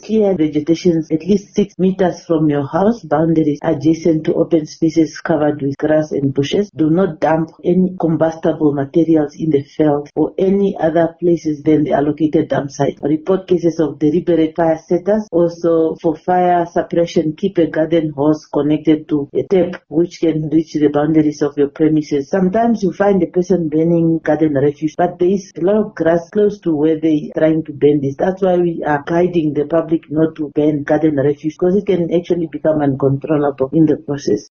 clear vegetation at least 6 meters from your house boundaries adjacent to open spaces covered with grass and bushes. Do not dump any combustible materials in the field or any other places than the allocated dump site. Report cases of deliberate fire setters. Also, for fire suppression, keep a garden hose connected to a tap which can reach the boundaries of your premises. Sometimes you find a person burning garden refuse, but there is a lot of grass close to where they are trying to burn this. That's why we are guiding the public not to burn garden refuse, because it can actually become uncontrollable in the process.